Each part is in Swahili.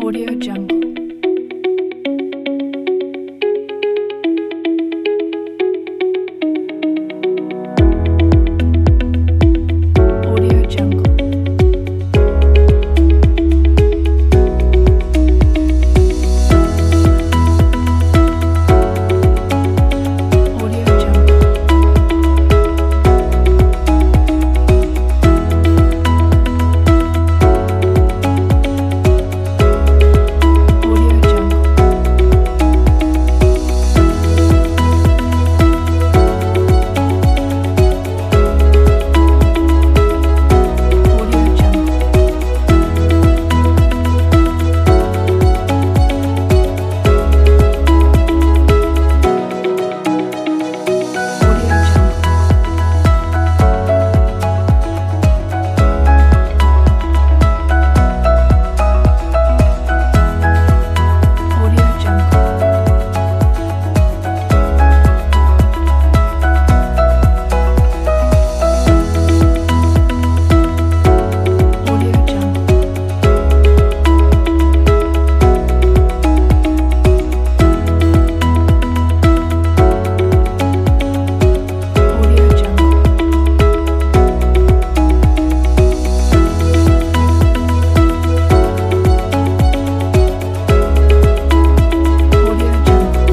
Audio Jungle. Audio Jungle. Audio Jungle. Audio Jungle. Audio Jungle. Audio Jungle. Audio Jungle. Audio Jungle. Audio Jungle. Audio Jungle.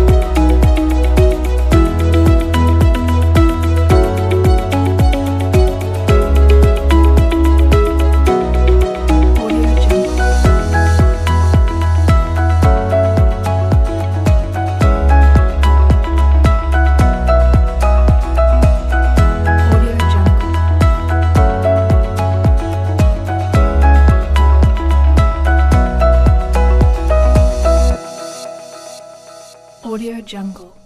Audio Jungle. Audio Jungle. Audio Jungle.